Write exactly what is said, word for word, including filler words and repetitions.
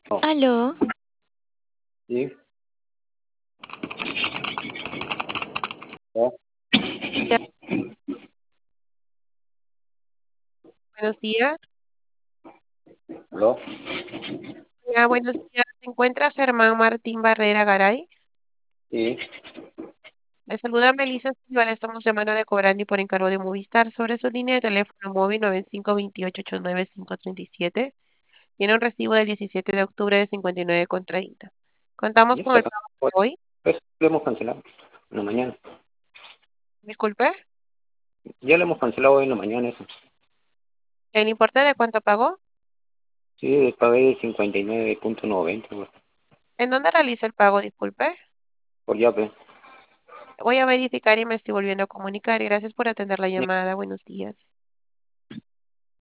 Oh, Aló, sí, ya, Ya, buenos días. aló, Ya, buenos días. ¿Se encuentra Germán Martín Barrera Garay? sí, Le saluda Melissa Silva. Le estamos llamando de Cobrandi por encargo de Movistar sobre su línea de teléfono móvil nueve cinco dos ocho ocho nueve cinco tres siete. Tiene un recibo del diecisiete de octubre de cincuenta y nueve con treinta. Contamos ya con está el acá. pago Pues, de hoy. pues, lo hemos cancelado en la mañana. Disculpe, Ya lo hemos cancelado hoy en la mañana eso. ¿el importe de cuánto pagó? Sí, pagué cincuenta y nueve punto noventa pues, ¿En dónde realiza el pago? Disculpe. por ya, pues. Voy a verificar y me estoy volviendo a comunicar. Gracias por atender la Ya. llamada. Buenos días.